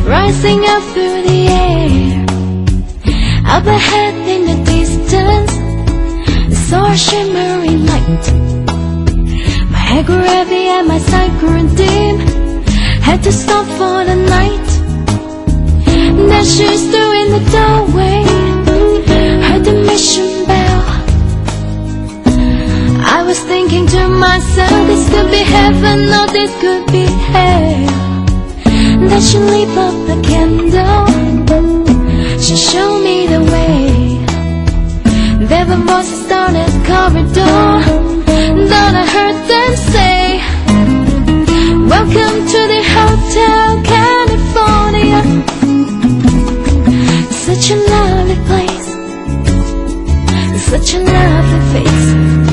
rising up through the air. Up ahead in the distance, I saw a shimmering light. My head grew heavy and my sight grew dim. Had to stop for the night. Then she stood in the doorway, heard the mission bell. I was thinking to myself, this could be heaven or this could be hell. Then she lit up the candle, she showed me the way. There were voices down the corridor, then I heard them say, welcome to the Hotel California. Such a lovely place, such a lovely face.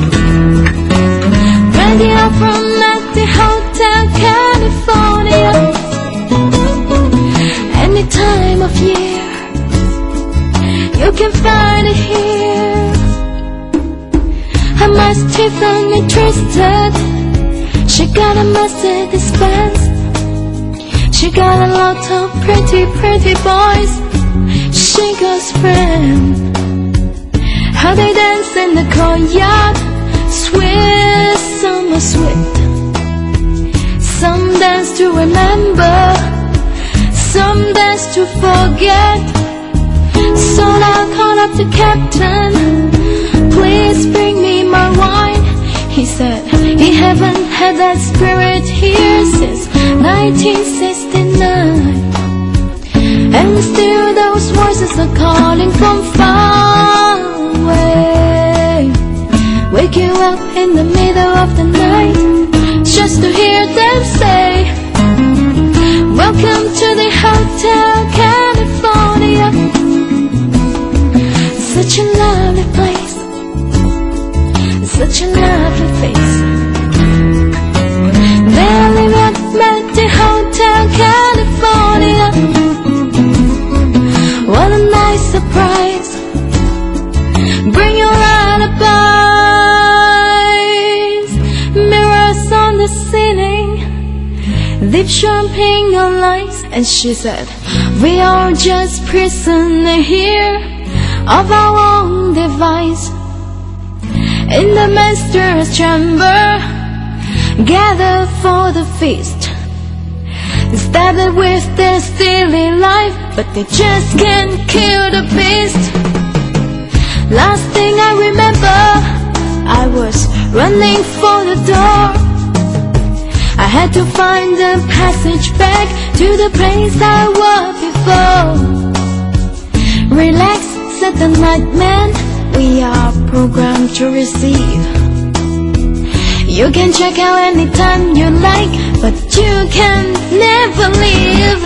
Radio from at the Hotel California. Any time of year, you can find it here. Her must teeth on me twisted. She got a Mercedes Benz. She got a lot of pretty, pretty boys. She goes friend. How they dance in the courtyard, sweet, summer sweet. Some dance to remember, some dance to forget. So I called up the captain, please bring me my wine. He said he haven't had that spirit here since 1969. And still those voices are calling from far away. Wake you up in the middle of the night, just to hear them say, welcome to the Hotel California. Such a lovely place, such a lovely face. They're living up at the Hotel California. What a nice surprise. Bring your alibis. Mirrors on the ceiling, deep champagne on lights. And she said, we are just prisoners here of our own device. In the master's chamber, gather for the feast. Stabbed with their steely life, but they just can't kill the beast. Last thing I remember, I was running for the door. I had to find a passage back to the place I was before. Relax, said the nightman, we are programmed to receive. You can check out anytime you like, but you can never leave.